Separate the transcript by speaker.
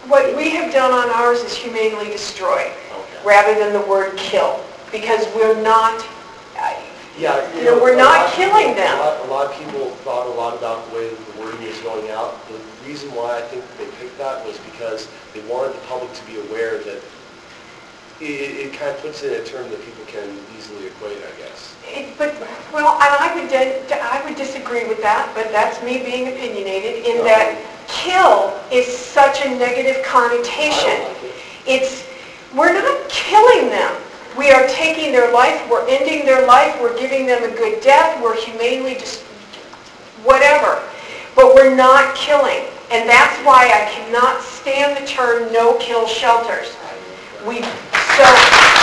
Speaker 1: What we have done on ours is humanely destroy, rather than the word kill, because we're not, we're not killing them.
Speaker 2: A lot of people thought a lot about the way that the wording is going out. The reason why I think they picked that was because they wanted the public to be aware that it kind of puts it in a term that people can easily equate, I guess.
Speaker 1: I would disagree with that, but that's me being opinionated in that kill is such a negative connotation. We're not killing them. We are taking their life, we're ending their life, we're giving them a good death, we're humanely just whatever. But we're not killing. And that's why I cannot stand the term no-kill shelters. So